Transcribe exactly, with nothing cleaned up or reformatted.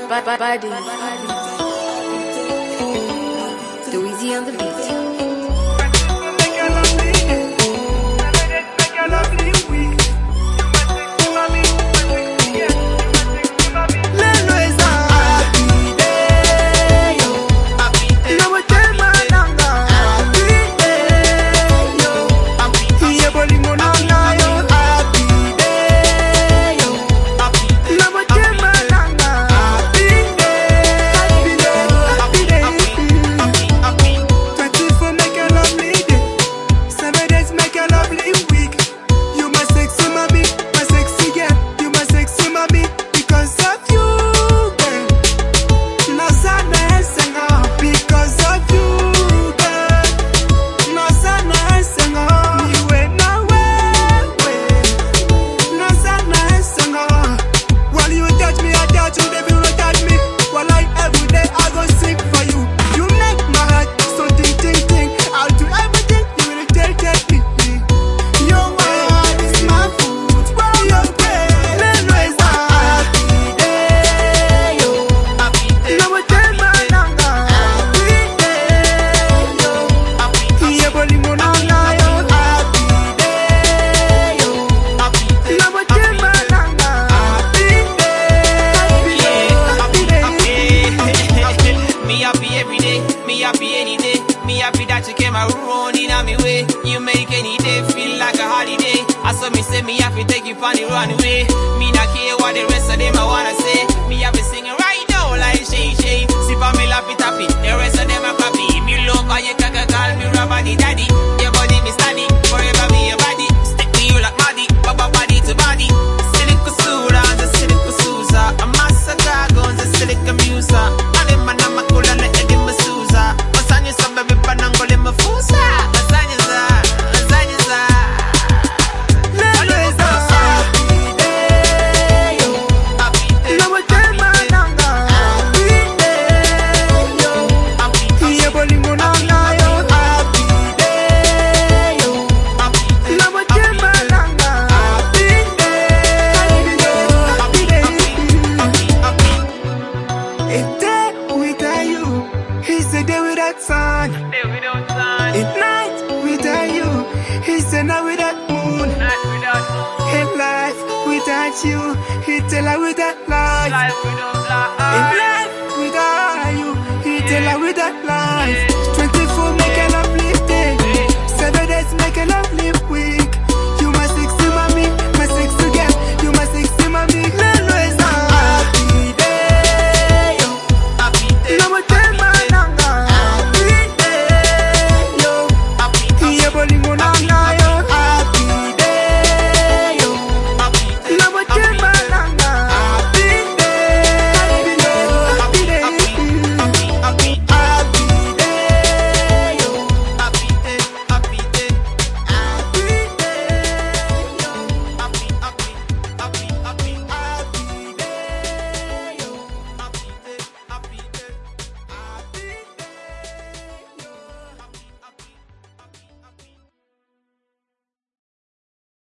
Body. Too easy on the beat. You make any day feel like a holiday. I saw me say me have to take you on the runway. Me not care what the rest of them I wanna say. Me have to singing right now like Shay Shay. See for me lappy tappy, the rest of them are copy. Me love how you can call me Rabbi Daddy. Your body me study, forever be your body. Stick to you like Maddy, baba body to body. Silica Sura, the Silica Sousa. A massacre guns, the Silica Musa. And them man I'm a cool and the Eddie Masusa. What's on your suburb, Panangol in my Fusa? Sun. At night without you, it's a night without moon. In life without you, it's a life without life. In life without you, it's a life without life.